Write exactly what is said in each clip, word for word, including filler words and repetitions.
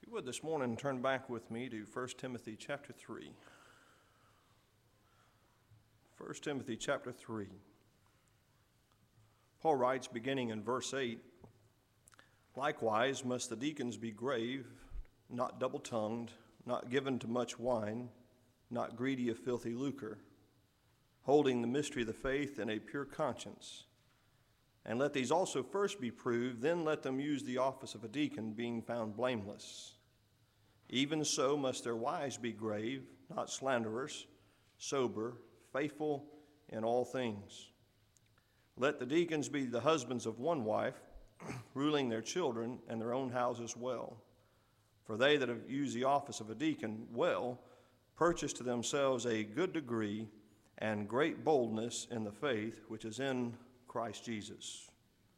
If you would this morning turn back with me to First Timothy chapter three. First Timothy chapter three. Paul writes, beginning in verse eight, "Likewise must the deacons be grave, not double-tongued, not given to much wine, not greedy of filthy lucre, holding the mystery of the faith in a pure conscience. And let these also first be proved, then let them use the office of a deacon, being found blameless. Even so must their wives be grave, not slanderers, sober, faithful in all things. Let the deacons be the husbands of one wife, ruling their children and their own houses well. For they that have used the office of a deacon well purchase to themselves a good degree and great boldness in the faith which is in Christ Jesus."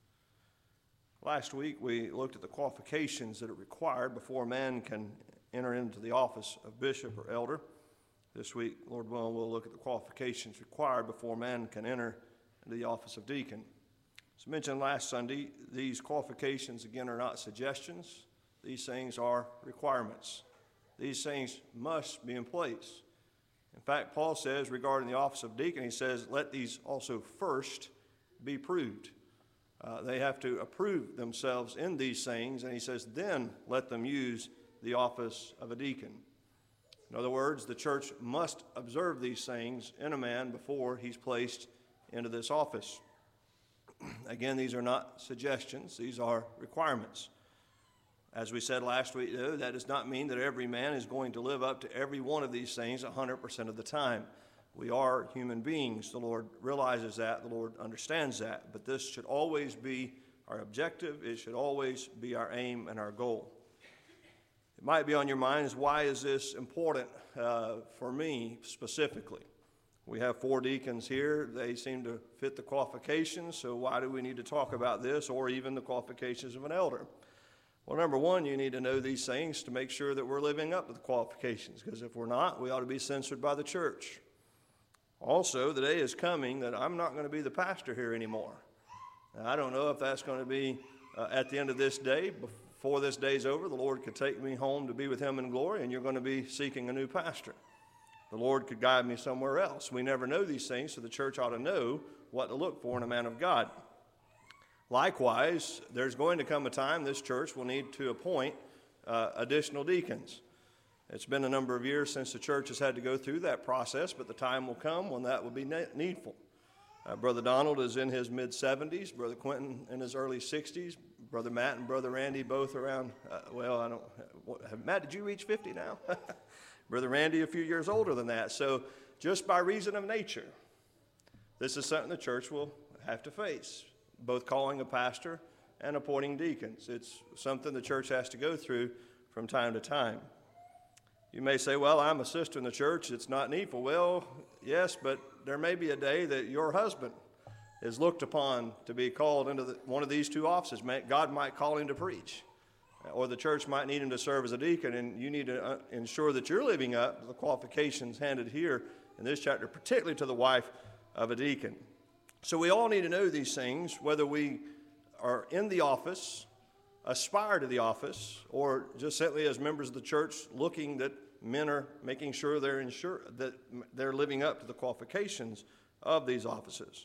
Last week we looked at the qualifications that are required before a man can enter into the office of bishop or elder. This week, Lord willing, we'll look at the qualifications required before a man can enter into the office of deacon. As mentioned last Sunday, these qualifications, again, are not suggestions. These things are requirements. These things must be in place. In fact, Paul says regarding the office of deacon, he says, let these also first be proved. Uh, they have to approve themselves in these things, and he says, then let them use the office of a deacon. In other words, the church must observe these things in a man before he's placed into this office. Again, these are not suggestions. These are requirements. As we said last week, though, that does not mean that every man is going to live up to every one of these things one hundred percent of the time. We are human beings. The Lord realizes that. The Lord understands that. But this should always be our objective. It should always be our aim and our goal. It might be on your minds, why is this important uh, for me specifically? We have four deacons here. They seem to fit the qualifications, so why do we need to talk about this or even the qualifications of an elder? Well, number one, you need to know these things to make sure that we're living up to the qualifications, because if we're not, we ought to be censored by the church. Also, the day is coming that I'm not going to be the pastor here anymore. Now, I don't know if that's going to be uh, at the end of this day. Before this day's over, the Lord could take me home to be with him in glory, and you're going to be seeking a new pastor. The Lord could guide me somewhere else. We never know these things, so the church ought to know what to look for in a man of God. Likewise, there's going to come a time this church will need to appoint uh, additional deacons. It's been a number of years since the church has had to go through that process, but the time will come when that will be needful. Uh, Brother Donald is in his mid-seventies, Brother Quentin in his early sixties, Brother Matt and Brother Randy both around, uh, well, I don't, what, Matt, did you reach fifty now? Brother Randy a few years older than that. So just by reason of nature, this is something the church will have to face, both calling a pastor and appointing deacons. It's something the church has to go through from time to time. You may say, well, I'm a sister in the church. It's not needful. Well, yes, but there may be a day that your husband is looked upon to be called into the, one of these two offices. God might call him to preach, or the church might need him to serve as a deacon, and you need to uh, ensure that you're living up to the qualifications handed here in this chapter, particularly to the wife of a deacon. So we all need to know these things, whether we are in the office, aspire to the office, or just simply as members of the church looking that men are making sure they're ensure that they're living up to the qualifications of these offices.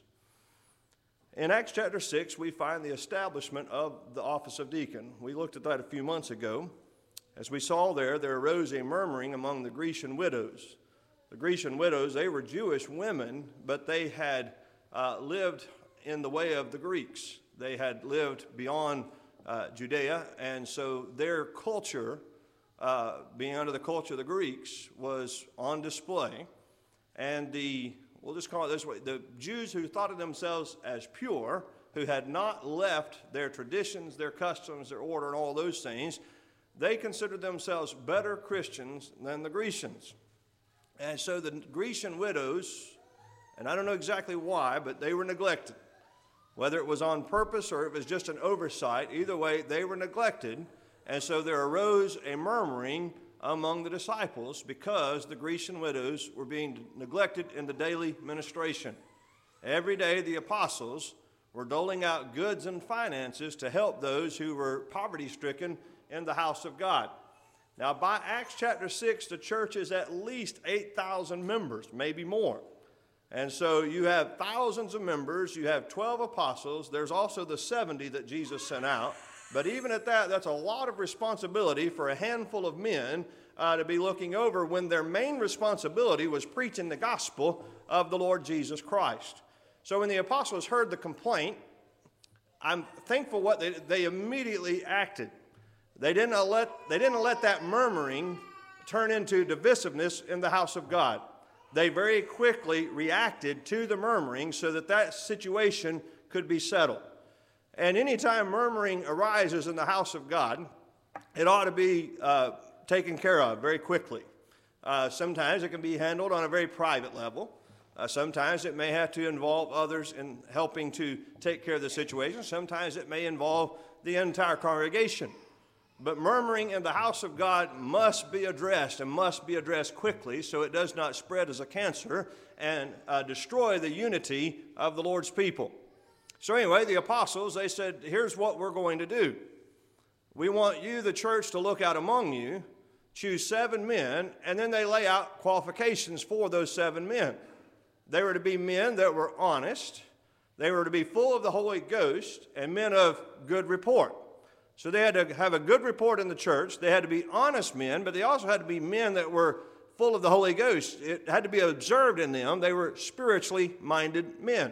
In Acts chapter six, we find the establishment of the office of deacon. We looked at that a few months ago. As we saw there, there arose a murmuring among the Grecian widows. The Grecian widows, they were Jewish women, but they had uh, lived in the way of the Greeks. They had lived beyond uh, Judea, and so their culture, uh, being under the culture of the Greeks, was on display. And the We'll just call it this way. The Jews who thought of themselves as pure, who had not left their traditions, their customs, their order, and all those things, they considered themselves better Christians than the Grecians. And so the Grecian widows, and I don't know exactly why, but they were neglected. Whether it was on purpose or it was just an oversight, either way, they were neglected. And so there arose a murmuring among the disciples because the Grecian widows were being neglected in the daily ministration. Every day the apostles were doling out goods and finances to help those who were poverty-stricken in the house of God. Now, by Acts chapter six, the church is at least eight thousand members, maybe more. And so you have thousands of members, you have twelve apostles, there's also the seventy that Jesus sent out. But even at that, that's a lot of responsibility for a handful of men uh, to be looking over when their main responsibility was preaching the gospel of the Lord Jesus Christ. So when the apostles heard the complaint, I'm thankful what they, they immediately acted. They didn't let, they didn't let that murmuring turn into divisiveness in the house of God. They very quickly reacted to the murmuring so that that situation could be settled. And anytime murmuring arises in the house of God, it ought to be uh, taken care of very quickly. Uh, sometimes it can be handled on a very private level. Uh, sometimes it may have to involve others in helping to take care of the situation. Sometimes it may involve the entire congregation. But murmuring in the house of God must be addressed and must be addressed quickly so it does not spread as a cancer and uh, destroy the unity of the Lord's people. So anyway, the apostles, they said, here's what we're going to do. We want you, the church, to look out among you, choose seven men, and then they lay out qualifications for those seven men. They were to be men that were honest, they were to be full of the Holy Ghost, and men of good report. So they had to have a good report in the church. They had to be honest men, but they also had to be men that were full of the Holy Ghost. It had to be observed in them. They were spiritually minded men.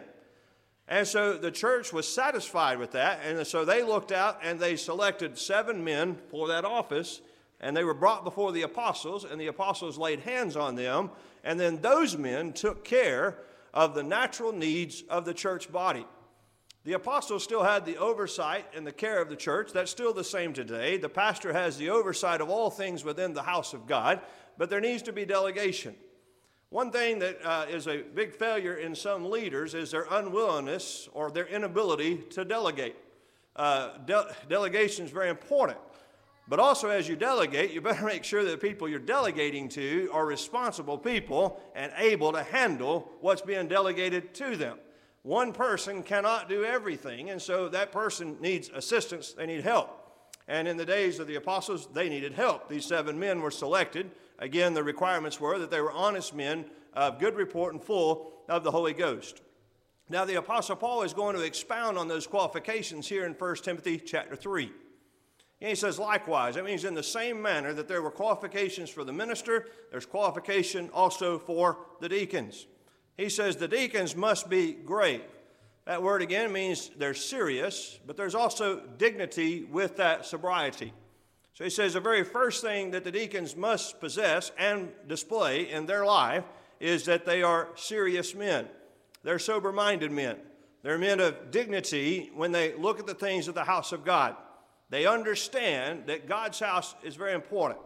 And so the church was satisfied with that, and so they looked out and they selected seven men for that office, and they were brought before the apostles, and the apostles laid hands on them, and then those men took care of the natural needs of the church body. The apostles still had the oversight and the care of the church. That's still the same today. The pastor has the oversight of all things within the house of God, but there needs to be delegation. One thing that uh, is a big failure in some leaders is their unwillingness or their inability to delegate. Uh, de- delegation is very important. But also as you delegate, you better make sure that the people you're delegating to are responsible people and able to handle what's being delegated to them. One person cannot do everything, and so that person needs assistance, they need help. And in the days of the apostles, they needed help. These seven men were selected. Again, the requirements were that they were honest men of good report and full of the Holy Ghost. Now, the Apostle Paul is going to expound on those qualifications here in First Timothy chapter three. And he says, likewise, that means in the same manner that there were qualifications for the minister, there's qualification also for the deacons. He says the deacons must be grave. That word again means they're serious, but there's also dignity with that sobriety. So he says the very first thing that the deacons must possess and display in their life is that they are serious men. They're sober-minded men. They're men of dignity when they look at the things of the house of God. They understand that God's house is very important.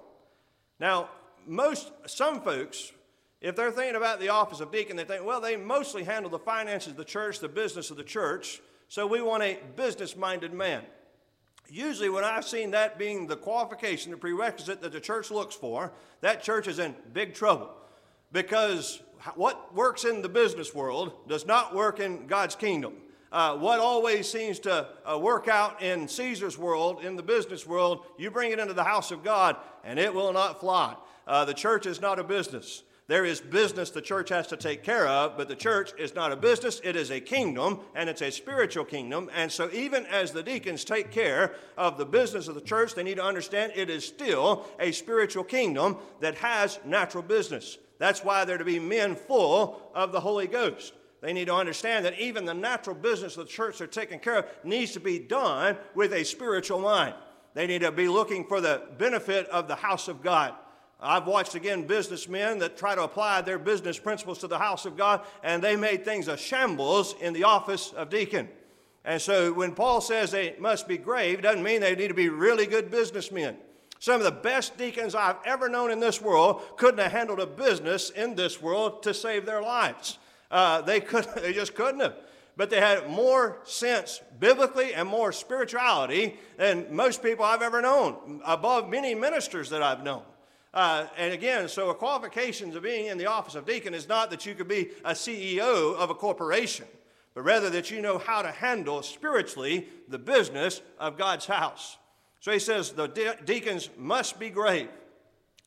Now, most, some folks, if they're thinking about the office of deacon, they think, well, they mostly handle the finances of the church, the business of the church, so we want a business-minded man. Usually when I've seen that being the qualification, the prerequisite that the church looks for, that church is in big trouble. Because what works in the business world does not work in God's kingdom. Uh, what always seems to uh, work out in Caesar's world, in the business world, you bring it into the house of God, and it will not fly. Uh, the church is not a business. There is business the church has to take care of, but the church is not a business. It is a kingdom, and it's a spiritual kingdom. And so even as the deacons take care of the business of the church, they need to understand it is still a spiritual kingdom that has natural business. That's why they're to be men full of the Holy Ghost. They need to understand that even the natural business of the church they're taking care of needs to be done with a spiritual mind. They need to be looking for the benefit of the house of God. I've watched, again, businessmen that try to apply their business principles to the house of God, and they made things a shambles in the office of deacon. And so when Paul says they must be grave, it doesn't mean they need to be really good businessmen. Some of the best deacons I've ever known in this world couldn't have handled a business in this world to save their lives. Uh, they couldn't, they just couldn't have. But they had more sense biblically and more spirituality than most people I've ever known, above many ministers that I've known. Uh, and again, so a qualification of being in the office of deacon is not that you could be a C E O of a corporation, but rather that you know how to handle spiritually the business of God's house. So he says the de- deacons must be grave.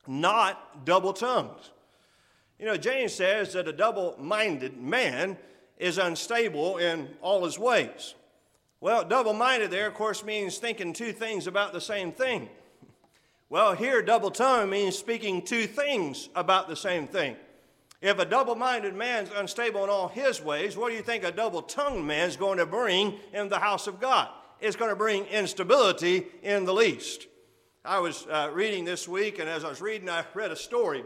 not double-tongued. You know, James says that a double-minded man is unstable in all his ways. Well, double-minded there, of course, means thinking two things about the same thing. Well, here, double-tongued means speaking two things about the same thing. If a double-minded man's unstable in all his ways, what do you think a double-tongued man is going to bring in the house of God? It's going to bring instability in the least. I was uh, reading this week, and as I was reading, I read a story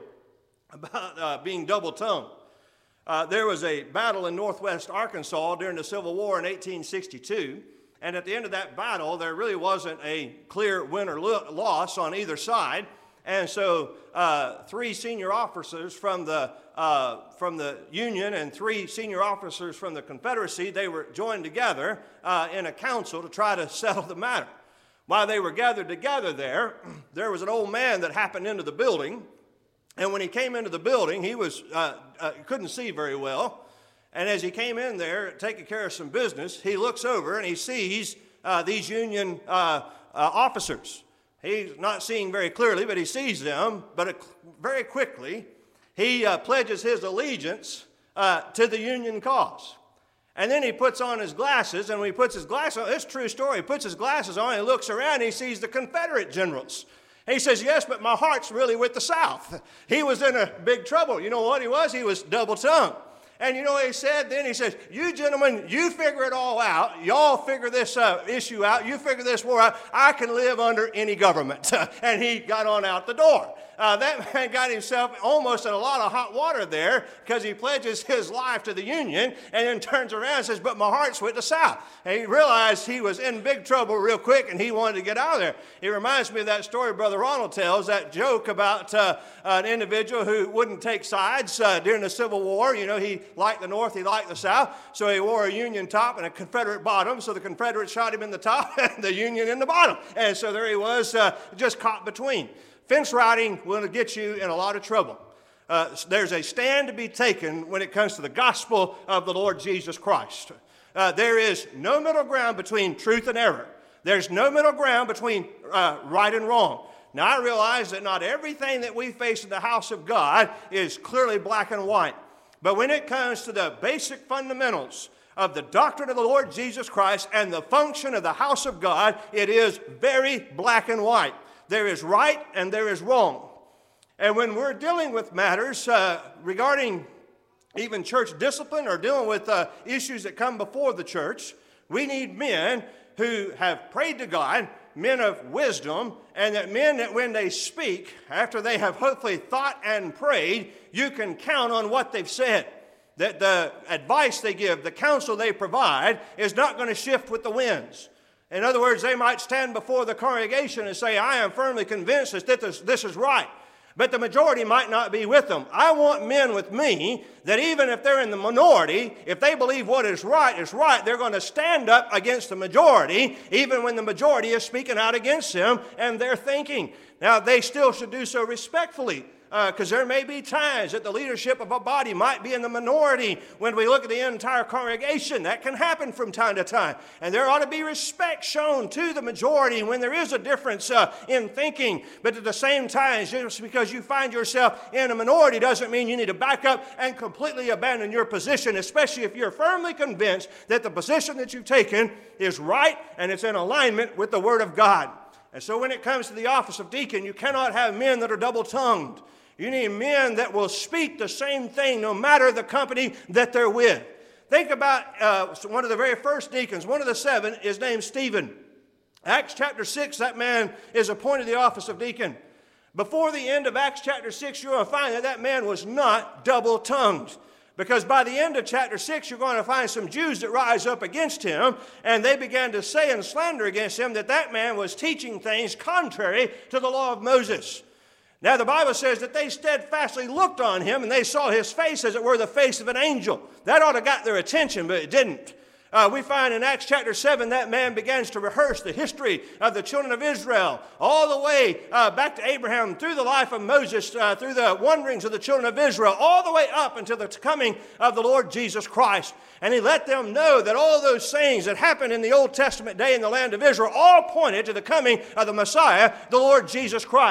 about uh, being double-tongued. Uh, there was a battle in northwest Arkansas during the Civil War in eighteen sixty-two, and at the end of that battle, there really wasn't a clear win or lo- loss on either side. And so uh, three senior officers from the, uh, from the Union and three senior officers from the Confederacy, they were joined together uh, in a council to try to settle the matter. While they were gathered together there, there was an old man that happened into the building. And when he came into the building, he was uh, uh, couldn't see very well. And as he came in there taking care of some business, he looks over and he sees uh, these Union uh, uh, officers. He's not seeing very clearly, but he sees them. But it, very quickly, he uh, pledges his allegiance uh, to the Union cause. And then he puts on his glasses, and when he puts his glasses on, it's a true story, he puts his glasses on, and he looks around, and he sees the Confederate generals. And he says, yes, but my heart's really with the South. He was in a big trouble. You know what he was? He was double-tongued. And you know what he said then? He says, you gentlemen, you figure it all out. Y'all figure this uh, issue out. You figure this war out. I can live under any government. And he got on out the door. Uh, that man got himself almost in a lot of hot water there because he pledges his life to the Union and then turns around and says, but my heart's with the South. And he realized he was in big trouble real quick and he wanted to get out of there. It reminds me of that story Brother Ronald tells, that joke about uh, an individual who wouldn't take sides uh, during the Civil War. You know, he liked the North, he liked the South, so he wore a Union top and a Confederate bottom, so the Confederates shot him in the top and the Union in the bottom. And so there he was, uh, just caught between. Fence riding will get you in a lot of trouble. Uh, there's a stand to be taken when it comes to the gospel of the Lord Jesus Christ. Uh, there is no middle ground between truth and error. There's no middle ground between uh, right and wrong. Now, I realize that not everything that we face in the house of God is clearly black and white. But when it comes to the basic fundamentals of the doctrine of the Lord Jesus Christ and the function of the house of God, it is very black and white. There is right and there is wrong. And when we're dealing with matters uh, regarding even church discipline or dealing with uh, issues that come before the church, we need men who have prayed to God, men of wisdom, and that men that when they speak, after they have hopefully thought and prayed, you can count on what they've said. That the advice they give, the counsel they provide, is not going to shift with the winds. In other words, they might stand before the congregation and say, I am firmly convinced that this, this is right. But the majority might not be with them. I want men with me that even if they're in the minority, if they believe what is right is right, they're going to stand up against the majority, even when the majority is speaking out against them and they're thinking. Now, they still should do so respectfully. Because uh, there may be times that the leadership of a body might be in the minority when we look at the entire congregation. That can happen from time to time. And there ought to be respect shown to the majority when there is a difference uh, in thinking. But at the same time, just because you find yourself in a minority doesn't mean you need to back up and completely abandon your position, especially if you're firmly convinced that the position that you've taken is right and it's in alignment with the Word of God. And so when it comes to the office of deacon, you cannot have men that are double-tongued. You need men that will speak the same thing no matter the company that they're with. Think about uh, one of the very first deacons, one of the seven, is named Stephen. Acts chapter six, that man is appointed the office of deacon. Before the end of Acts chapter six, you're going to find that that man was not double-tongued. Because by the end of chapter six, you're going to find some Jews that rise up against him, and they began to say and slander against him that that man was teaching things contrary to the law of Moses. Now, the Bible says that they steadfastly looked on him, and they saw his face as it were the face of an angel. That ought to have got their attention, but it didn't. Uh, we find in Acts chapter seven that man begins to rehearse the history of the children of Israel all the way uh, back to Abraham, through the life of Moses, uh, through the wanderings of the children of Israel, all the way up until the coming of the Lord Jesus Christ. And he let them know that all those things that happened in the Old Testament day in the land of Israel all pointed to the coming of the Messiah, the Lord Jesus Christ.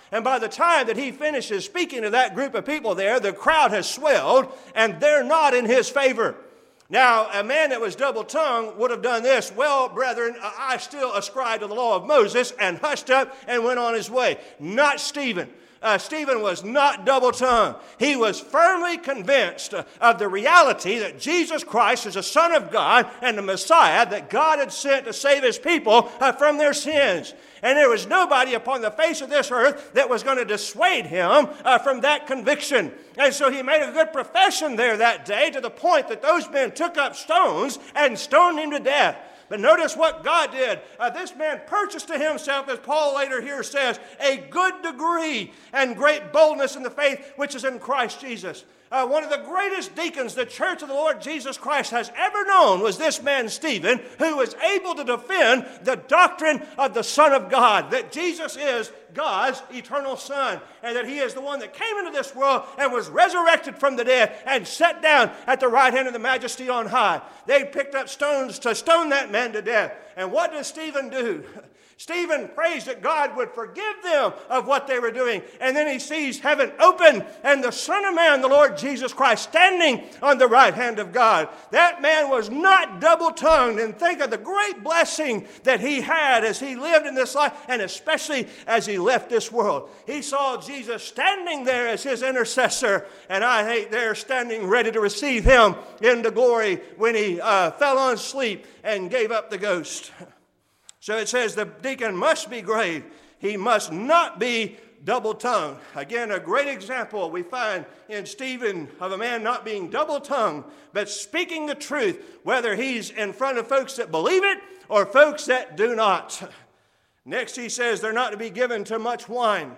And by the time that he finishes speaking to that group of people there, the crowd has swelled, and they're not in his favor. Now, a man that was double-tongued would have done this. Well, brethren, I still ascribe to the law of Moses, and hushed up and went on his way. Not Stephen. Uh, Stephen was not double-tongued. He was firmly convinced uh, of the reality that Jesus Christ is the Son of God and the Messiah that God had sent to save his people uh, from their sins. And there was nobody upon the face of this earth that was going to dissuade him uh, from that conviction. And so he made a good profession there that day, to the point that those men took up stones and stoned him to death. But notice what God did. Uh, this man purchased to himself, as Paul later here says, a good degree and great boldness in the faith which is in Christ Jesus. Uh, one of the greatest deacons the church of the Lord Jesus Christ has ever known was this man Stephen, who was able to defend the doctrine of the Son of God, that Jesus is God's eternal Son, and that he is the one that came into this world and was resurrected from the dead and sat down at the right hand of the Majesty on high. They picked up stones to stone that man to death. And what does Stephen do? Stephen prays that God would forgive them of what they were doing. And then he sees heaven open and the Son of Man, the Lord Jesus Christ, standing on the right hand of God. That man was not double-tongued. And think of the great blessing that he had as he lived in this life, and especially as he left this world. He saw Jesus standing there as his intercessor, and I hate there standing ready to receive him into glory when he uh, fell on sleep and gave up the ghost. So it says the deacon must be grave. He must not be double-tongued. Again, a great example we find in Stephen of a man not being double-tongued, but speaking the truth, whether he's in front of folks that believe it or folks that do not. Next, he says they're not to be given to much wine.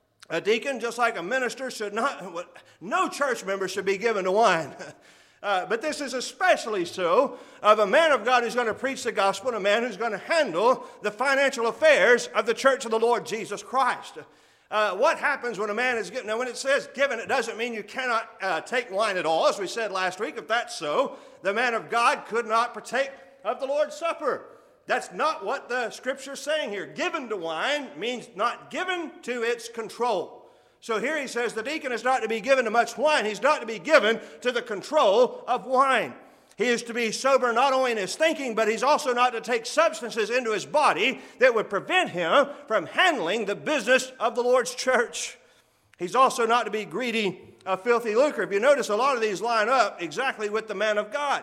A deacon, just like a minister, should not, no church member should be given to wine. Uh, but this is especially so of a man of God who's going to preach the gospel, and a man who's going to handle the financial affairs of the church of the Lord Jesus Christ. Uh, what happens when a man is given? Now, when it says given, it doesn't mean you cannot uh, take wine at all. As we said last week, if that's so, the man of God could not partake of the Lord's Supper. That's not what the Scripture's saying here. Given to wine means not given to its control. So here he says the deacon is not to be given to much wine. He's not to be given to the control of wine. He is to be sober not only in his thinking, but he's also not to take substances into his body that would prevent him from handling the business of the Lord's church. He's also not to be greedy of filthy lucre. If you notice, a lot of these line up exactly with the man of God.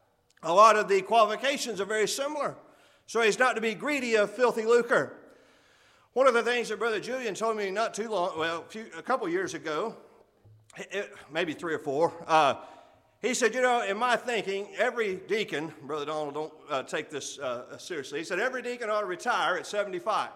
A lot of the qualifications are very similar. So he's not to be greedy of filthy lucre. One of the things that Brother Julian told me not too long, well, a, few, a couple years ago, it, maybe three or four, uh, he said, you know, in my thinking, every deacon, Brother Donald, don't uh, take this uh, seriously, he said, every deacon ought to retire at seventy-five.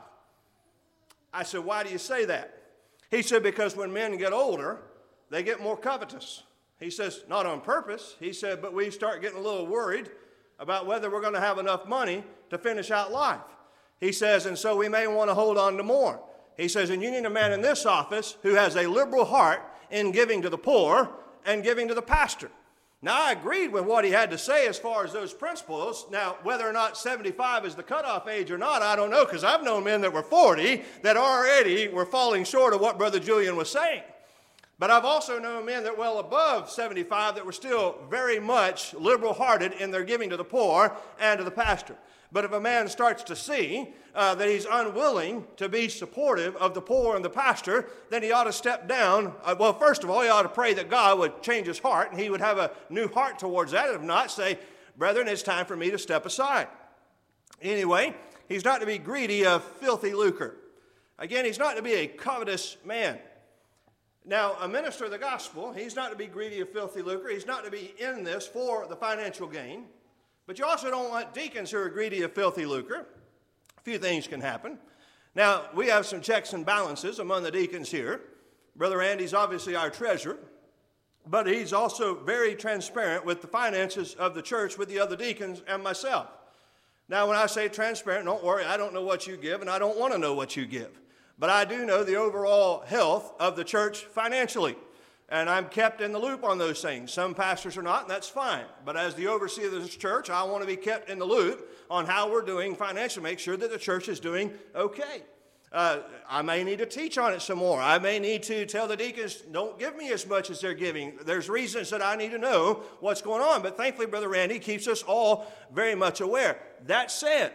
I said, why do you say that? He said, because when men get older, they get more covetous. He says, not on purpose. He said, but we start getting a little worried about whether we're going to have enough money to finish out life. He says, and so we may want to hold on to more. He says, and you need a man in this office who has a liberal heart in giving to the poor and giving to the pastor. Now, I agreed with what he had to say as far as those principles. Now, whether or not seventy-five is the cutoff age or not, I don't know, because I've known men that were forty that already were falling short of what Brother Julian was saying. But I've also known men that well above seventy-five that were still very much liberal-hearted in their giving to the poor and to the pastor. But if a man starts to see uh, that he's unwilling to be supportive of the poor and the pastor, then he ought to step down. Uh, well, first of all, he ought to pray that God would change his heart, and he would have a new heart towards that. If not, say, brethren, it's time for me to step aside. Anyway, he's not to be greedy of filthy lucre. Again, he's not to be a covetous man. Now, a minister of the gospel, he's not to be greedy of filthy lucre. He's not to be in this for the financial gain. But you also don't want deacons who are greedy of filthy lucre. A few things can happen. Now, we have some checks and balances among the deacons here. Brother Andy's obviously our treasurer, but he's also very transparent with the finances of the church with the other deacons and myself. Now, when I say transparent, don't worry, I don't know what you give, and I don't want to know what you give. But I do know the overall health of the church financially. And I'm kept in the loop on those things. Some pastors are not, and that's fine. But as the overseer of this church, I want to be kept in the loop on how we're doing financially, make sure that the church is doing okay. Uh, I may need to teach on it some more. I may need to tell the deacons, don't give me as much as they're giving. There's reasons that I need to know what's going on. But thankfully, Brother Randy keeps us all very much aware. That said,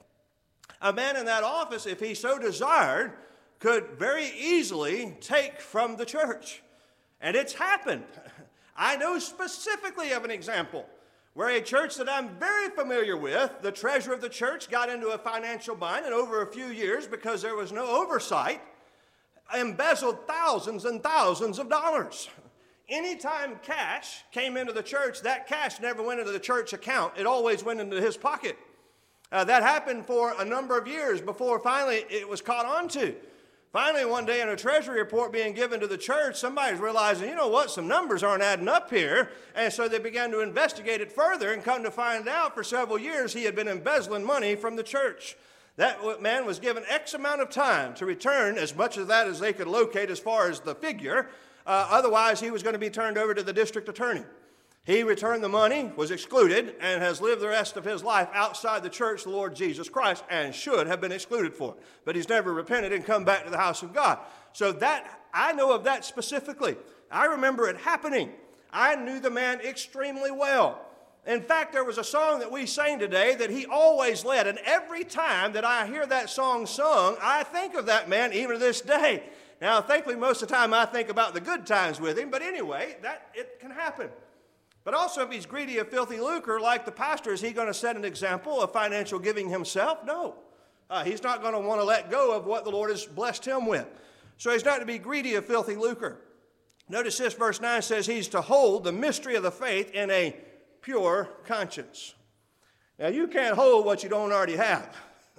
a man in that office, if he so desired, could very easily take from the church. And it's happened. I know specifically of an example where a church that I'm very familiar with, the treasurer of the church got into a financial bind, and over a few years, because there was no oversight, embezzled thousands and thousands of dollars. Anytime cash came into the church, that cash never went into the church account. It always went into his pocket. Uh, that happened for a number of years before finally it was caught on to. Finally, one day in a treasury report being given to the church, somebody's realizing, you know what, some numbers aren't adding up here. And so they began to investigate it further and come to find out for several years he had been embezzling money from the church. That man was given X amount of time to return as much of that as they could locate as far as the figure. Uh, otherwise, he was going to be turned over to the district attorney. He returned the money, was excluded, and has lived the rest of his life outside the church of the Lord Jesus Christ, and should have been excluded for it. But he's never repented and come back to the house of God. So that, I know of that specifically. I remember it happening. I knew the man extremely well. In fact, there was a song that we sang today that he always led, and every time that I hear that song sung, I think of that man even to this day. Now, thankfully, most of the time I think about the good times with him, but anyway, that it can happen. But also, if he's greedy of filthy lucre, like the pastor, is he going to set an example of financial giving himself? No. Uh, he's not going to want to let go of what the Lord has blessed him with. So he's not to be greedy of filthy lucre. Notice this, verse nine says he's to hold the mystery of the faith in a pure conscience. Now, you can't hold what you don't already have.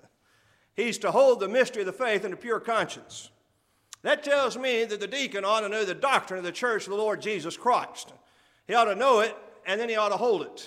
He's to hold the mystery of the faith in a pure conscience. That tells me that the deacon ought to know the doctrine of the church of the Lord Jesus Christ. He ought to know it, and then he ought to hold it.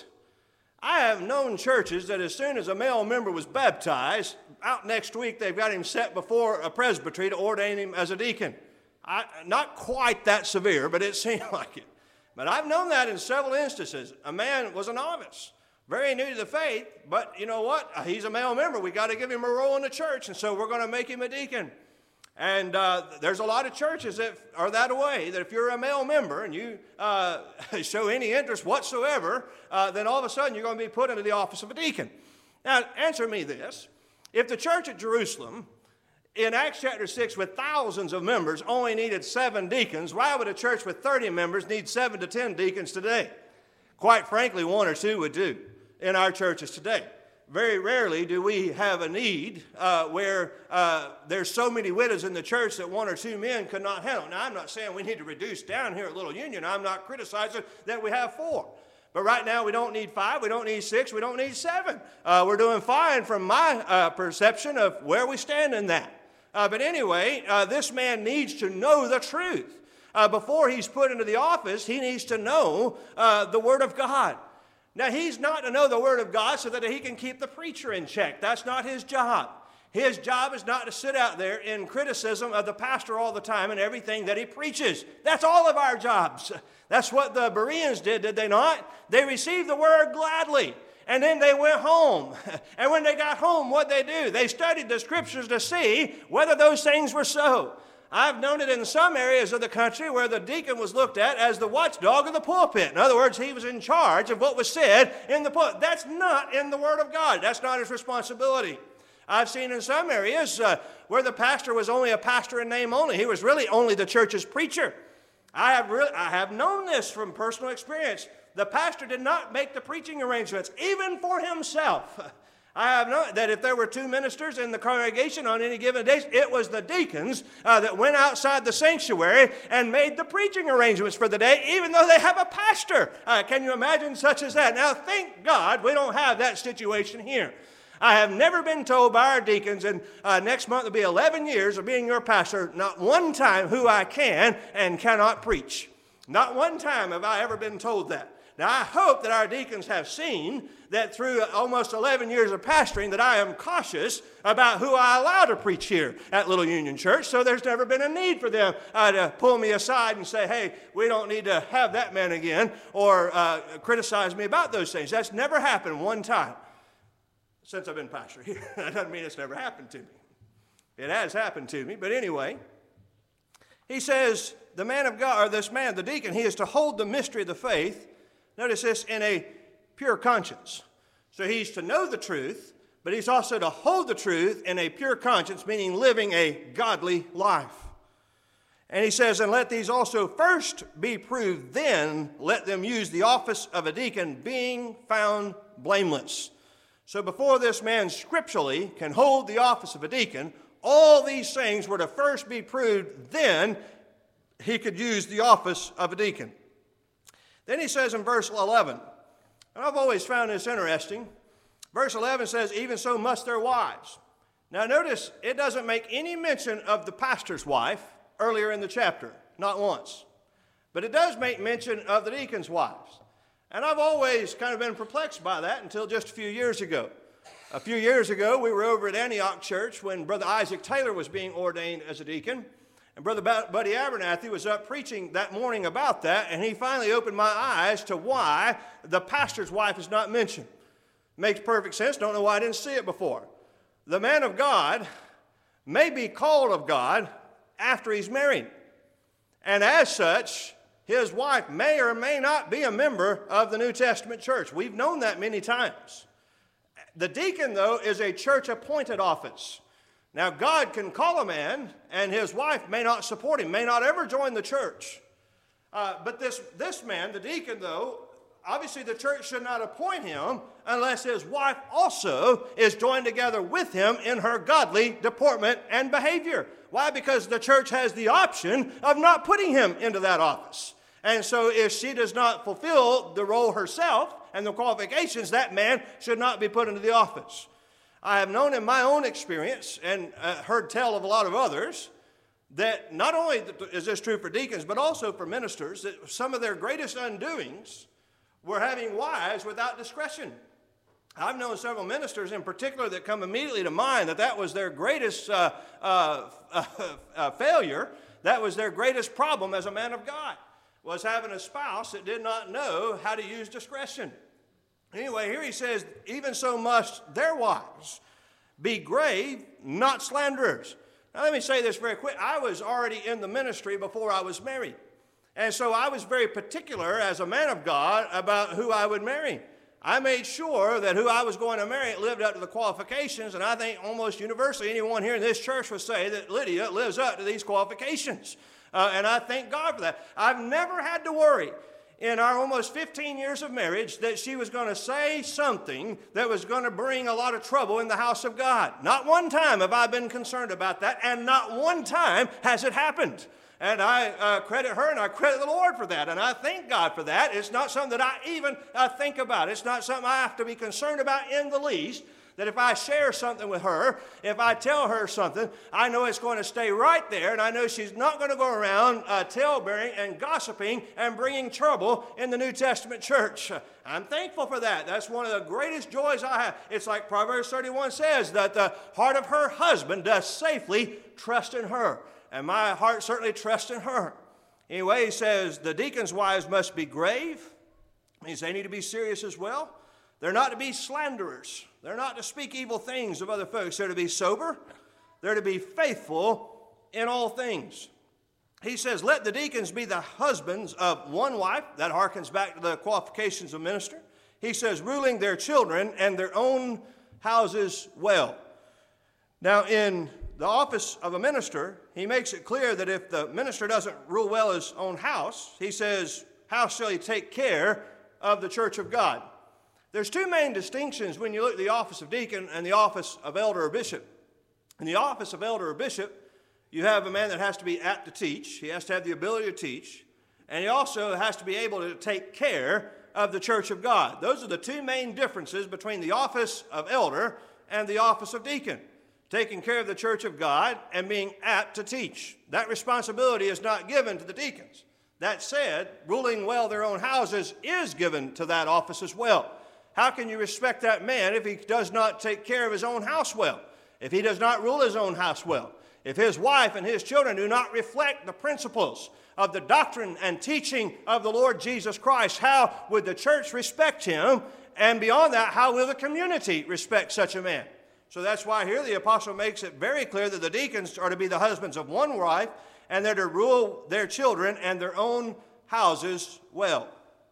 I have known churches that as soon as a male member was baptized, out next week they've got him set before a presbytery to ordain him as a deacon. I, not quite that severe, but it seemed like it. But I've known that in several instances. A man was a novice, very new to the faith, but you know what? He's a male member. We've got to give him a role in the church, and so we're going to make him a deacon. And uh, there's a lot of churches that are that way, that if you're a male member and you uh, show any interest whatsoever, uh, then all of a sudden you're going to be put into the office of a deacon. Now, answer me this. If the church at Jerusalem in Acts chapter six with thousands of members only needed seven deacons, why would a church with thirty members need seven to ten deacons today? Quite frankly, one or two would do in our churches today. Very rarely do we have a need uh, where uh, there's so many widows in the church that one or two men could not handle. Now, I'm not saying we need to reduce down here at Little Union. I'm not criticizing that we have four. But right now, we don't need five, we don't need six, we don't need seven. Uh, we're doing fine from my uh, perception of where we stand in that. Uh, but anyway, uh, this man needs to know the truth. Uh, before he's put into the office, he needs to know uh, the Word of God. Now, he's not to know the Word of God so that he can keep the preacher in check. That's not his job. His job is not to sit out there in criticism of the pastor all the time and everything that he preaches. That's all of our jobs. That's what the Bereans did, did they not? They received the Word gladly, and then they went home. And when they got home, what'd they do? They studied the Scriptures to see whether those things were so. I've known it in some areas of the country where the deacon was looked at as the watchdog of the pulpit. In other words, he was in charge of what was said in the pulpit. That's not in the Word of God. That's not his responsibility. I've seen in some areas uh, where the pastor was only a pastor in name only. He was really only the church's preacher. I have, really, I have known this from personal experience. The pastor did not make the preaching arrangements, even for himself. I have known that if there were two ministers in the congregation on any given day, it was the deacons uh, that went outside the sanctuary and made the preaching arrangements for the day, even though they have a pastor. Uh, can you imagine such as that? Now, thank God we don't have that situation here. I have never been told by our deacons, and uh, next month will be eleven years of being your pastor, not one time who I can and cannot preach. Not one time have I ever been told that. Now, I hope that our deacons have seen that through almost eleven years of pastoring that I am cautious about who I allow to preach here at Little Union Church, so there's never been a need for them uh, to pull me aside and say, hey, we don't need to have that man again, or uh, criticize me about those things. That's never happened one time since I've been pastor here. That doesn't mean it's never happened to me. It has happened to me, but anyway. He says, the man of God, or this man, the deacon, he is to hold the mystery of the faith, notice this, in a pure conscience. So he's to know the truth, but he's also to hold the truth in a pure conscience, meaning living a godly life. And he says, and let these also first be proved, then let them use the office of a deacon, being found blameless. So before this man scripturally can hold the office of a deacon, all these things were to first be proved, then he could use the office of a deacon. Then he says in verse eleven, and I've always found this interesting, verse eleven says, even so must their wives. Now notice, it doesn't make any mention of the pastor's wife earlier in the chapter, not once. But it does make mention of the deacon's wives. And I've always kind of been perplexed by that until just a few years ago. A few years ago, we were over at Antioch Church when Brother Isaac Taylor was being ordained as a deacon. And Brother Buddy Abernathy was up preaching that morning about that, and he finally opened my eyes to why the pastor's wife is not mentioned. Makes perfect sense. Don't know why I didn't see it before. The man of God may be called of God after he's married. And as such, his wife may or may not be a member of the New Testament church. We've known that many times. The deacon, though, is a church-appointed office. Now, God can call a man, and his wife may not support him, may not ever join the church. Uh, but this, this man, the deacon, though, obviously the church should not appoint him unless his wife also is joined together with him in her godly deportment and behavior. Why? Because the church has the option of not putting him into that office. And so if she does not fulfill the role herself and the qualifications, that man should not be put into the office. I have known in my own experience and uh, heard tell of a lot of others that not only is this true for deacons, but also for ministers, that some of their greatest undoings were having wives without discretion. I've known several ministers in particular that come immediately to mind that that was their greatest uh, uh, uh, uh, failure. That was their greatest problem as a man of God, was having a spouse that did not know how to use discretion. Anyway, here he says, even so must their wives be grave, not slanderers. Now let me say this very quick. I was already in the ministry before I was married. And so I was very particular as a man of God about who I would marry. I made sure that who I was going to marry lived up to the qualifications, and I think almost universally anyone here in this church would say that Lydia lives up to these qualifications. Uh, and I thank God for that. I've never had to worry in our almost fifteen years of marriage that she was going to say something that was going to bring a lot of trouble in the house of God. Not one time have I been concerned about that, and not one time has it happened. And I uh, credit her and I credit the Lord for that. And I thank God for that. It's not something that I even uh, think about. It's not something I have to be concerned about in the least. That if I share something with her, if I tell her something, I know it's going to stay right there. And I know she's not going to go around uh, tale-bearing and gossiping and bringing trouble in the New Testament church. I'm thankful for that. That's one of the greatest joys I have. It's like Proverbs thirty-one says, that the heart of her husband does safely trust in her. And my heart certainly trusts in her. Anyway, he says the deacons' wives must be grave. It means they need to be serious as well. They're not to be slanderers. They're not to speak evil things of other folks. They're to be sober. They're to be faithful in all things. He says, let the deacons be the husbands of one wife. That harkens back to the qualifications of minister. He says, ruling their children and their own houses well. Now, in the office of a minister, he makes it clear that if the minister doesn't rule well his own house, he says, how shall he take care of the church of God? There's two main distinctions when you look at the office of deacon and the office of elder or bishop. In the office of elder or bishop, you have a man that has to be apt to teach. He has to have the ability to teach. And he also has to be able to take care of the church of God. Those are the two main differences between the office of elder and the office of deacon. Taking care of the church of God and being apt to teach. That responsibility is not given to the deacons. That said, ruling well their own houses is given to that office as well. How can you respect that man if he does not take care of his own house well? If he does not rule his own house well? If his wife and his children do not reflect the principles of the doctrine and teaching of the Lord Jesus Christ, how would the church respect him? And beyond that, how will the community respect such a man? So that's why here the apostle makes it very clear that the deacons are to be the husbands of one wife, and they're to rule their children and their own houses well.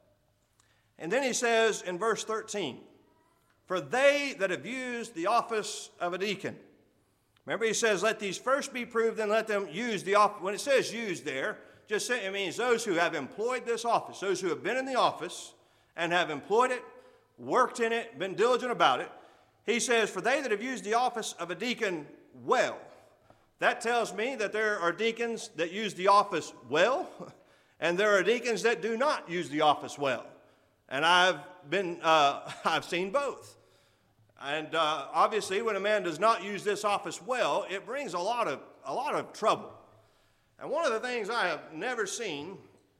And then he says in verse thirteen, for they that have used the office of a deacon. Remember he says, let these first be proved, then let them use the office. When it says use there, just say, it means those who have employed this office, those who have been in the office and have employed it, worked in it, been diligent about it. He says, for they that have used the office of a deacon well. That tells me that there are deacons that use the office well, and there are deacons that do not use the office well. And I've been, uh, I've seen both. And uh, obviously, when a man does not use this office well, it brings a lot of a lot of trouble. And one of the things I have never seen,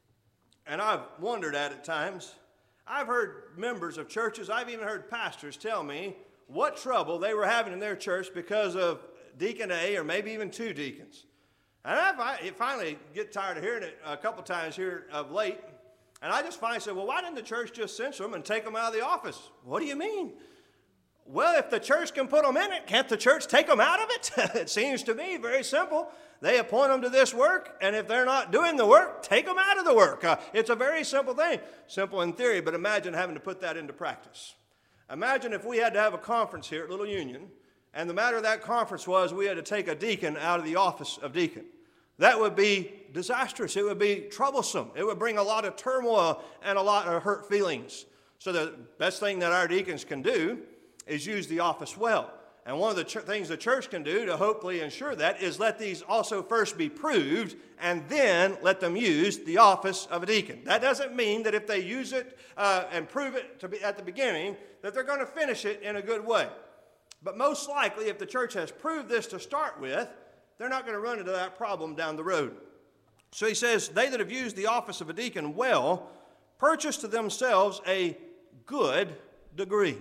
and I've wondered at at times, I've heard members of churches, I've even heard pastors tell me what trouble they were having in their church because of Deacon A, or maybe even two deacons. And I finally get tired of hearing it a couple times here of late, and I just finally said, well, why didn't the church just censor them and take them out of the office? What do you mean? Well, if the church can put them in it, can't the church take them out of it? It seems to me very simple. They appoint them to this work, and if they're not doing the work, take them out of the work. Uh, it's a very simple thing. Simple in theory, but imagine having to put that into practice. Imagine if we had to have a conference here at Little Union, and the matter of that conference was we had to take a deacon out of the office of deacon. That would be disastrous. It would be troublesome. It would bring a lot of turmoil and a lot of hurt feelings. So the best thing that our deacons can do is use the office well. And one of the ch- things the church can do to hopefully ensure that is let these also first be proved and then let them use the office of a deacon. That doesn't mean that if they use it uh, and prove it to be at the beginning that they're going to finish it in a good way. But most likely if the church has proved this to start with, they're not going to run into that problem down the road. So he says, they that have used the office of a deacon well purchase to themselves a good degree.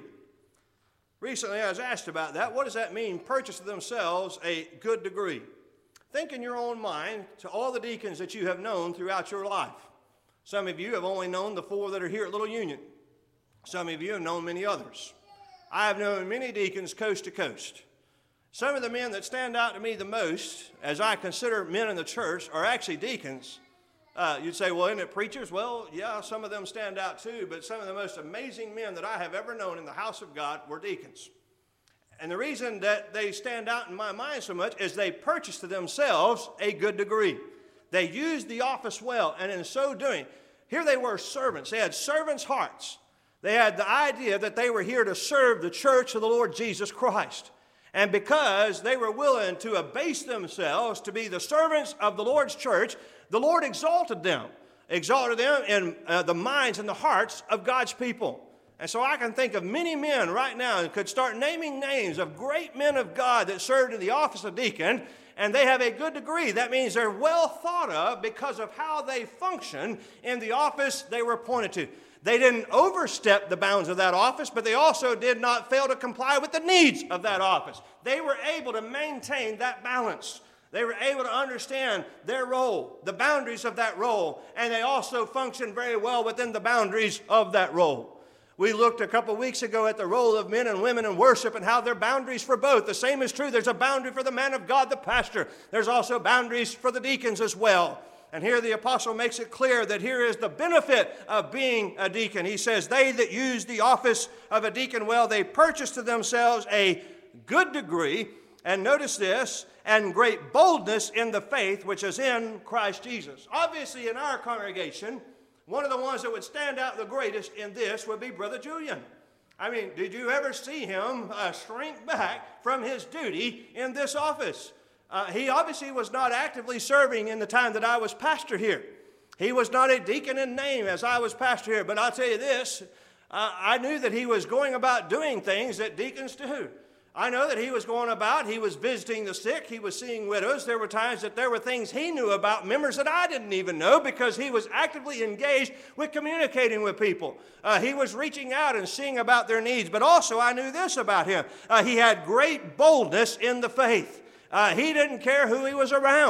Recently, I was asked about that. What does that mean, purchase to themselves a good degree? Think in your own mind to all the deacons that you have known throughout your life. Some of you have only known the four that are here at Little Union. Some of you have known many others. I have known many deacons coast to coast. Some of the men that stand out to me the most, as I consider men in the church, are actually deacons. Uh, you'd say, well, isn't it preachers? Well, yeah, some of them stand out too, but some of the most amazing men that I have ever known in the house of God were deacons. And the reason that they stand out in my mind so much is they purchased to themselves a good degree. They used the office well, and in so doing, here they were servants. They had servants' hearts. They had the idea that they were here to serve the church of the Lord Jesus Christ. And because they were willing to abase themselves to be the servants of the Lord's church, the Lord exalted them, exalted them in uh, the minds and the hearts of God's people. And so I can think of many men right now and could start naming names of great men of God that served in the office of deacon, and they have a good degree. That means they're well thought of because of how they function in the office they were appointed to. They didn't overstep the bounds of that office, but they also did not fail to comply with the needs of that office. They were able to maintain that balance. They were able to understand their role, the boundaries of that role, and they also functioned very well within the boundaries of that role. We looked a couple weeks ago at the role of men and women in worship and how there are boundaries for both. The same is true. There's a boundary for the man of God, the pastor. There's also boundaries for the deacons as well. And here the apostle makes it clear that here is the benefit of being a deacon. He says, they that use the office of a deacon well, they purchase to themselves a good degree, and notice this, and great boldness in the faith which is in Christ Jesus. Obviously, in our congregation, one of the ones that would stand out the greatest in this would be Brother Julian. I mean, did you ever see him uh, shrink back from his duty in this office? Uh, he obviously was not actively serving in the time that I was pastor here. He was not a deacon in name as I was pastor here. But I'll tell you this, uh, I knew that he was going about doing things that deacons do. I know that he was going about, he was visiting the sick, he was seeing widows. There were times that there were things he knew about members that I didn't even know because he was actively engaged with communicating with people. Uh, he was reaching out and seeing about their needs. But also I knew this about him. Uh, he had great boldness in the faith. Uh, he didn't care who he was around.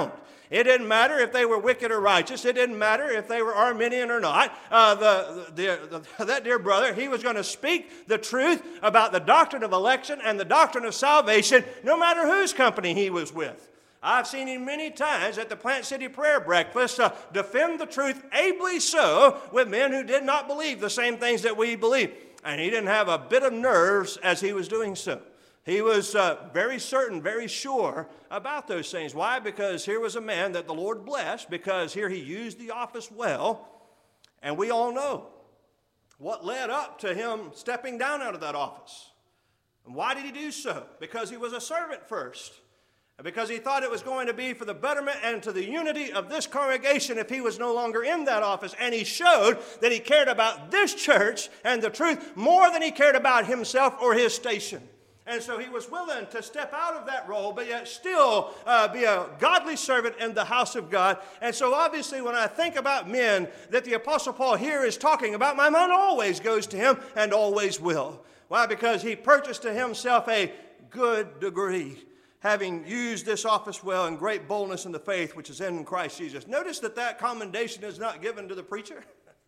It didn't matter if they were wicked or righteous. It didn't matter if they were Arminian or not. Uh, the, the, the, that dear brother, he was going to speak the truth about the doctrine of election and the doctrine of salvation, no matter whose company he was with. I've seen him many times at the Plant City Prayer Breakfast uh, defend the truth ably so with men who did not believe the same things that we believe. And he didn't have a bit of nerves as he was doing so. He was uh, very certain, very sure about those things. Why? Because here was a man that the Lord blessed, because here he used the office well. And we all know what led up to him stepping down out of that office. And why did he do so? Because he was a servant first. And because he thought it was going to be for the betterment and to the unity of this congregation if he was no longer in that office. And he showed that he cared about this church and the truth more than he cared about himself or his station. And so he was willing to step out of that role, but yet still uh, be a godly servant in the house of God. And so obviously when I think about men that the Apostle Paul here is talking about, my mind always goes to him and always will. Why? Because he purchased to himself a good degree, having used this office well in great boldness in the faith which is in Christ Jesus. Notice that that commendation is not given to the preacher.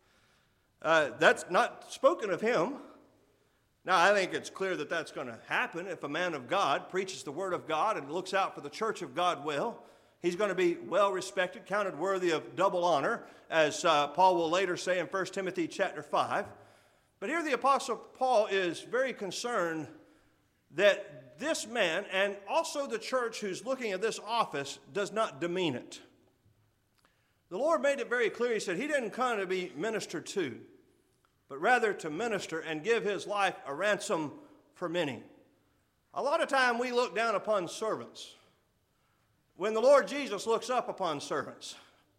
Uh, that's not spoken of him. Now, I think it's clear that that's going to happen if a man of God preaches the word of God and looks out for the church of God well. He's going to be well respected, counted worthy of double honor, as uh, Paul will later say in First Timothy chapter five. But here the Apostle Paul is very concerned that this man, and also the church who's looking at this office, does not demean it. The Lord made it very clear. He said he didn't come to be ministered to, but rather to minister and give his life a ransom for many. A lot of time we look down upon servants when the Lord Jesus looks up upon servants.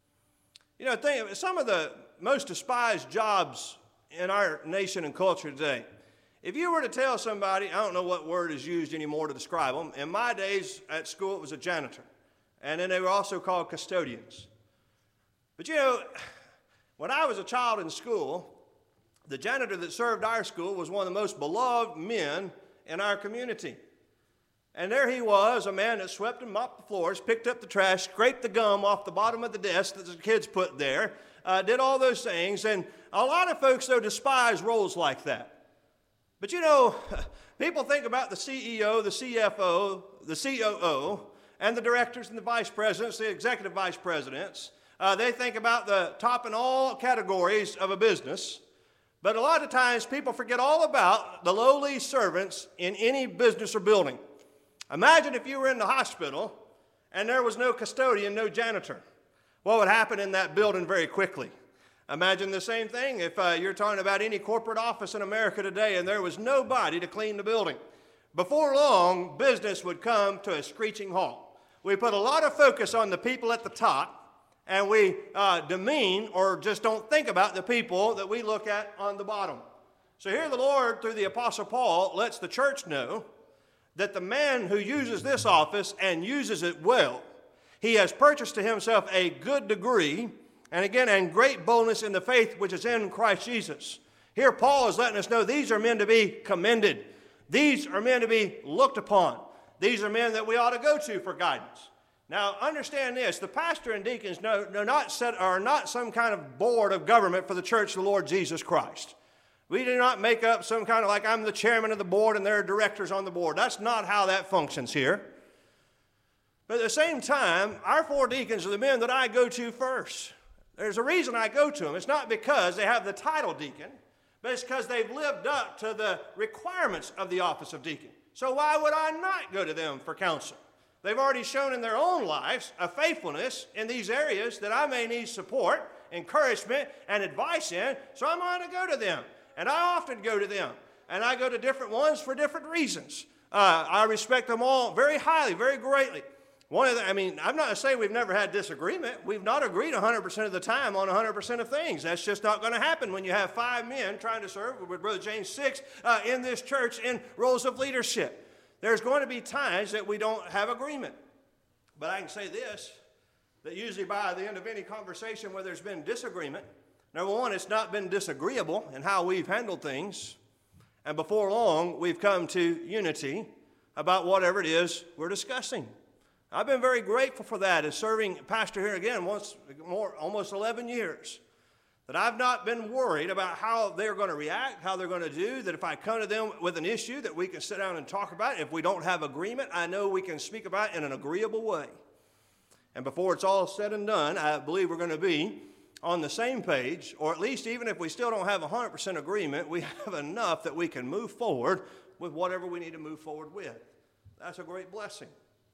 You know, think, some of the most despised jobs in our nation and culture today, if you were to tell somebody, I don't know what word is used anymore to describe them. In my days at school, it was a janitor. And then they were also called custodians. But you know, when I was a child in school, the janitor that served our school was one of the most beloved men in our community. And there he was, a man that swept and mopped the floors, picked up the trash, scraped the gum off the bottom of the desk that the kids put there, uh, did all those things. And a lot of folks, though, despise roles like that. But you know, people think about the C E O, the C F O, the C O O, and the directors and the vice presidents, the executive vice presidents. Uh, they think about the top in all categories of a business. But a lot of times people forget all about the lowly servants in any business or building. Imagine if you were in the hospital and there was no custodian, no janitor. What would happen in that building very quickly? Imagine the same thing if uh, you're talking about any corporate office in America today and there was nobody to clean the building. Before long, business would come to a screeching halt. We put a lot of focus on the people at the top, and we uh, demean or just don't think about the people that we look at on the bottom. So here the Lord, through the Apostle Paul, lets the church know that the man who uses this office and uses it well, he has purchased to himself a good degree, and again, and great boldness in the faith which is in Christ Jesus. Here Paul is letting us know these are men to be commended. These are men to be looked upon. These are men that we ought to go to for guidance. Now, understand this. The pastor and deacons no, no, not set, are not some kind of board of government for the church of the Lord Jesus Christ. We do not make up some kind of like I'm the chairman of the board and there are directors on the board. That's not how that functions here. But at the same time, our four deacons are the men that I go to first. There's a reason I go to them. It's not because they have the title deacon, but it's because they've lived up to the requirements of the office of deacon. So why would I not go to them for counsel? They've already shown in their own lives a faithfulness in these areas that I may need support, encouragement, and advice in, so I'm going to go to them. And I often go to them. And I go to different ones for different reasons. Uh, I respect them all very highly, very greatly. One of the, I mean, I'm not saying we've never had disagreement. We've not agreed one hundred percent of the time on one hundred percent of things. That's just not going to happen when you have five men trying to serve, with Brother James six, uh, in this church in roles of leadership. There's going to be times that we don't have agreement. But I can say this, that usually by the end of any conversation where there's been disagreement, number one, it's not been disagreeable in how we've handled things. And before long, we've come to unity about whatever it is we're discussing. I've been very grateful for that as serving pastor here again once more, almost eleven years. That I've not been worried about how they're going to react, how they're going to do, that if I come to them with an issue that we can sit down and talk about. If we don't have agreement, I know we can speak about it in an agreeable way. And before it's all said and done, I believe we're going to be on the same page, or at least even if we still don't have one hundred percent agreement, we have enough that we can move forward with whatever we need to move forward with. That's a great blessing.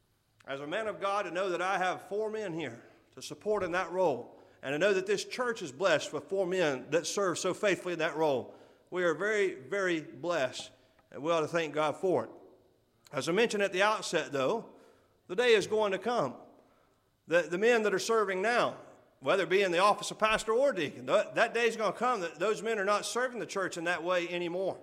As a man of God, to know that I have four men here to support in that role, and to know that this church is blessed with four men that serve so faithfully in that role, we are very, very blessed, and we ought to thank God for it. As I mentioned at the outset, though, the day is going to come. The, the men that are serving now, whether it be in the office of pastor or deacon, that day is going to come that those men are not serving the church in that way anymore.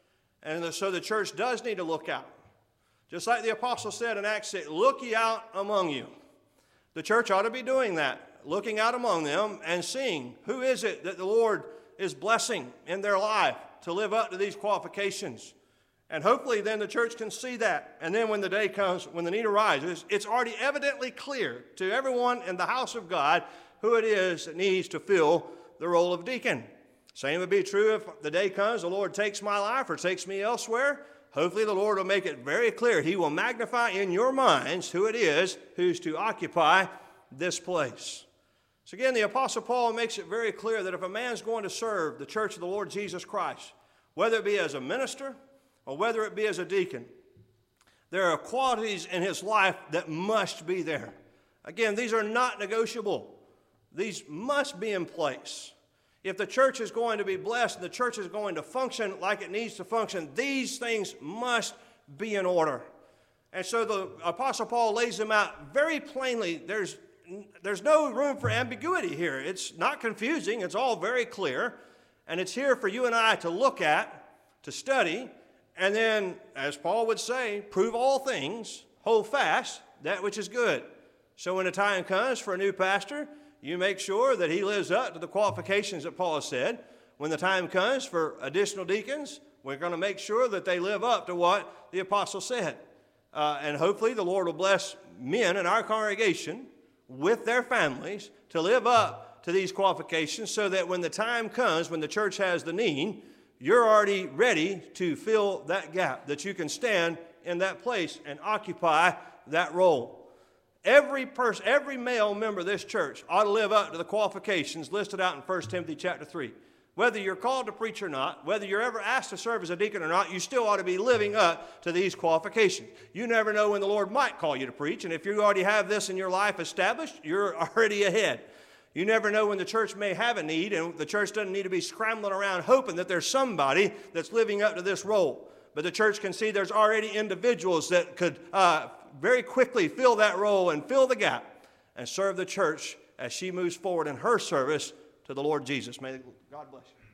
And so the church does need to look out. Just like the apostle said in Acts six, look ye out among you. The church ought to be doing that, looking out among them and seeing who is it that the Lord is blessing in their life to live up to these qualifications. And hopefully then the church can see that. And then when the day comes, when the need arises, it's already evidently clear to everyone in the house of God who it is that needs to fill the role of deacon. Same would be true if the day comes, the Lord takes my life or takes me elsewhere. Hopefully the Lord will make it very clear. He will magnify in your minds who it is who's to occupy this place. So again, the Apostle Paul makes it very clear that if a man's going to serve the church of the Lord Jesus Christ, whether it be as a minister or whether it be as a deacon, there are qualities in his life that must be there. Again, these are not negotiable. These must be in place. If the church is going to be blessed and the church is going to function like it needs to function, these things must be in order. And so the Apostle Paul lays them out very plainly. There's, there's no room for ambiguity here. It's not confusing. It's all very clear. And it's here for you and I to look at, to study, and then, as Paul would say, prove all things, hold fast that which is good. So when the time comes for a new pastor, you make sure that he lives up to the qualifications that Paul has said. When the time comes for additional deacons, we're going to make sure that they live up to what the apostle said. Uh, and hopefully the Lord will bless men in our congregation with their families to live up to these qualifications so that when the time comes, when the church has the need, you're already ready to fill that gap, that you can stand in that place and occupy that role. Every person, every male member of this church ought to live up to the qualifications listed out in First Timothy chapter three. Whether you're called to preach or not, whether you're ever asked to serve as a deacon or not, you still ought to be living up to these qualifications. You never know when the Lord might call you to preach, and if you already have this in your life established, you're already ahead. You never know when the church may have a need, and the church doesn't need to be scrambling around hoping that there's somebody that's living up to this role. But the church can see there's already individuals that could uh, very quickly fill that role and fill the gap and serve the church as she moves forward in her service to the Lord Jesus. May God bless you.